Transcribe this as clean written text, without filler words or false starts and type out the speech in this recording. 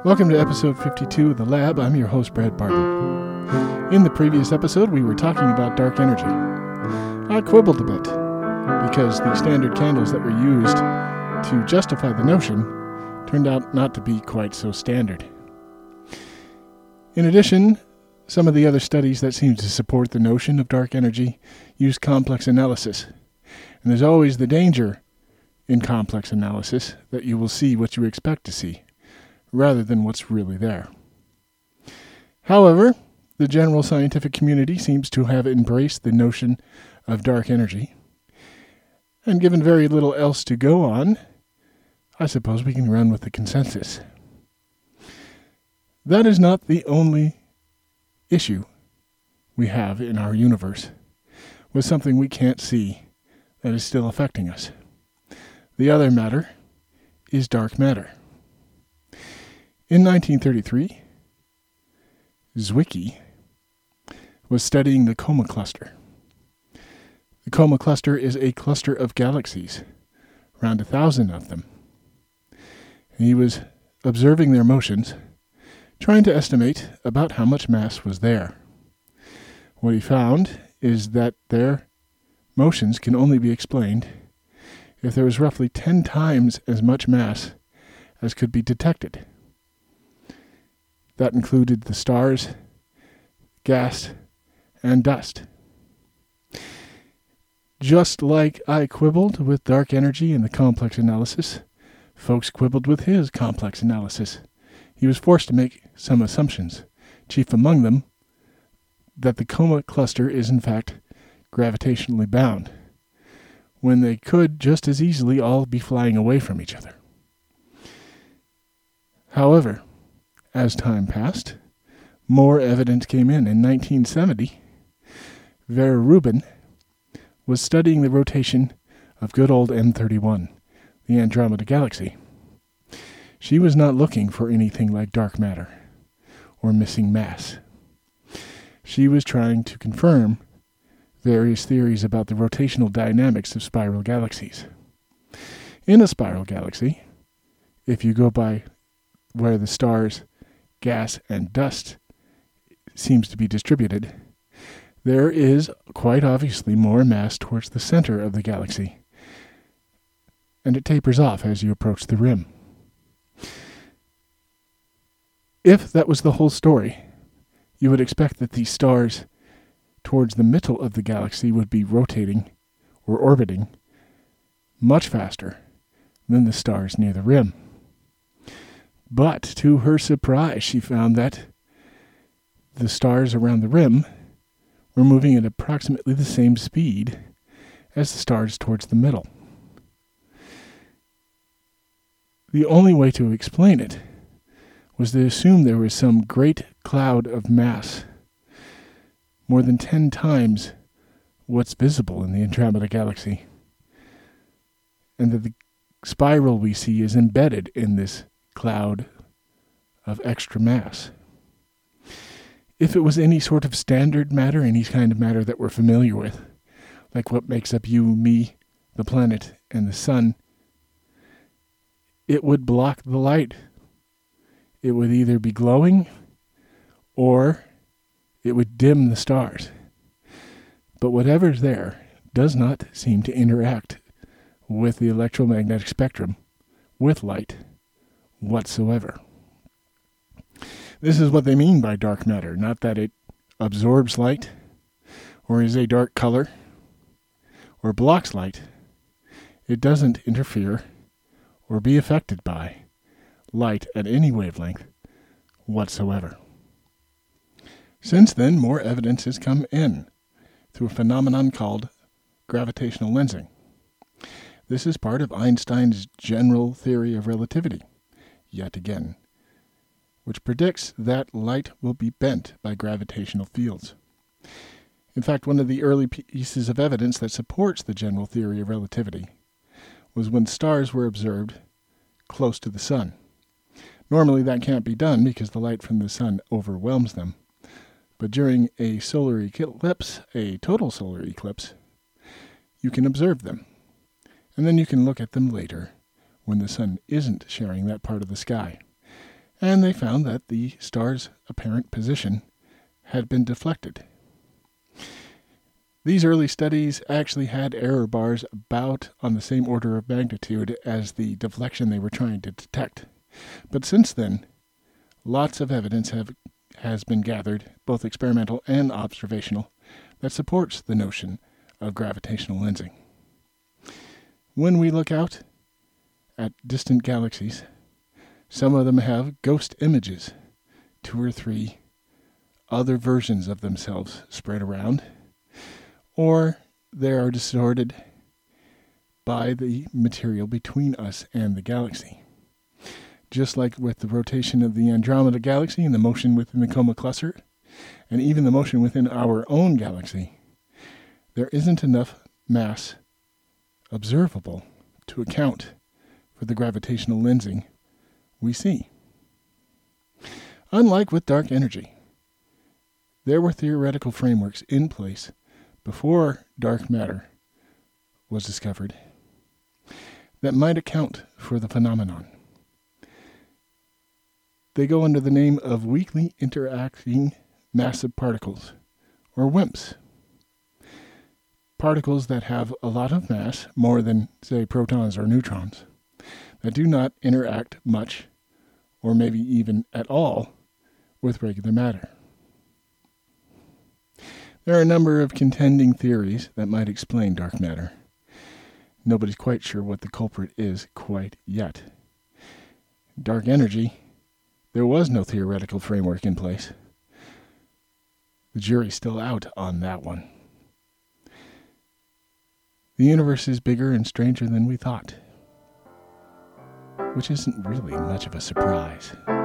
Welcome to episode 52 of The Lab. I'm your host, Brad Barton. In the previous episode, we were talking about dark energy. I quibbled a bit, because the standard candles that were used to justify the notion turned out not to be quite so standard. In addition, some of the other studies that seem to support the notion of dark energy use complex analysis. And there's always the danger in complex analysis that you will see what you expect to see, rather than what's really there. However, the general scientific community seems to have embraced the notion of dark energy, and given very little else to go on, I suppose we can run with the consensus. That is not the only issue we have in our universe with something we can't see that is still affecting us. The other matter is dark matter. In 1933, Zwicky was studying the Coma Cluster. The Coma Cluster is a cluster of galaxies, around 1,000 of them. He was observing their motions, trying to estimate about how much mass was there. What he found is that their motions can only be explained if there was roughly 10 times as much mass as could be detected. That included the stars, gas, and dust. Just like I quibbled with dark energy in the complex analysis, Folks quibbled with his complex analysis. He was forced to make some assumptions, chief among them that the Coma Cluster is in fact gravitationally bound, when they could just as easily all be flying away from each other. However, as time passed, more evidence came in. In 1970, Vera Rubin was studying the rotation of good old M31, the Andromeda Galaxy. She was not looking for anything like dark matter or missing mass. She was trying to confirm various theories about the rotational dynamics of spiral galaxies. In a spiral galaxy, if you go by where the stars, gas, and dust seems to be distributed, there is quite obviously more mass towards the center of the galaxy, and it tapers off as you approach the rim. If that was the whole story, you would expect that these stars towards the middle of the galaxy would be rotating or orbiting much faster than the stars near the rim. But to her surprise, she found that the stars around the rim were moving at approximately the same speed as the stars towards the middle. The only way to explain it was to assume there was some great cloud of mass, more than 10 times what's visible in the Andromeda Galaxy, and that the spiral we see is embedded in this cloud of extra mass. If it was any sort of standard matter, any kind of matter that we're familiar with, like what makes up you, me, the planet, and the sun, it would block the light. It would either be glowing or it would dim the stars. But whatever's there does not seem to interact with the electromagnetic spectrum, with light, whatsoever. This is what they mean by dark matter, not that it absorbs light, or is a dark color, or blocks light. It doesn't interfere or be affected by light at any wavelength whatsoever. Since then, more evidence has come in through a phenomenon called gravitational lensing. This is part of Einstein's general theory of relativity, yet again, which predicts that light will be bent by gravitational fields. In fact, one of the early pieces of evidence that supports the general theory of relativity was when stars were observed close to the sun. Normally that can't be done because the light from the sun overwhelms them. But during a solar eclipse, a total solar eclipse, you can observe them. And then you can look at them later when the sun isn't sharing that part of the sky. and they found that the star's apparent position had been deflected. These early studies actually had error bars about on the same order of magnitude as the deflection they were trying to detect. But since then, lots of evidence has been gathered, both experimental and observational, that supports the notion of gravitational lensing. When we look out at distant galaxies, some of them have ghost images, 2 or 3 other versions of themselves spread around, or they are distorted by the material between us and the galaxy. Just like with the rotation of the Andromeda Galaxy and the motion within the Coma Cluster, and even the motion within our own galaxy, there isn't enough mass observable to account for the gravitational lensing we see. Unlike with dark energy, there were theoretical frameworks in place before dark matter was discovered that might account for the phenomenon. They go under the name of weakly interacting massive particles, or WIMPs. Particles that have a lot of mass, more than, say, protons or neutrons, that do not interact much, or maybe even at all, with regular matter. There are a number of contending theories that might explain dark matter. Nobody's quite sure what the culprit is quite yet. Dark energy, there was no theoretical framework in place. The jury's still out on that one. The universe is bigger and stranger than we thought, which isn't really much of a surprise.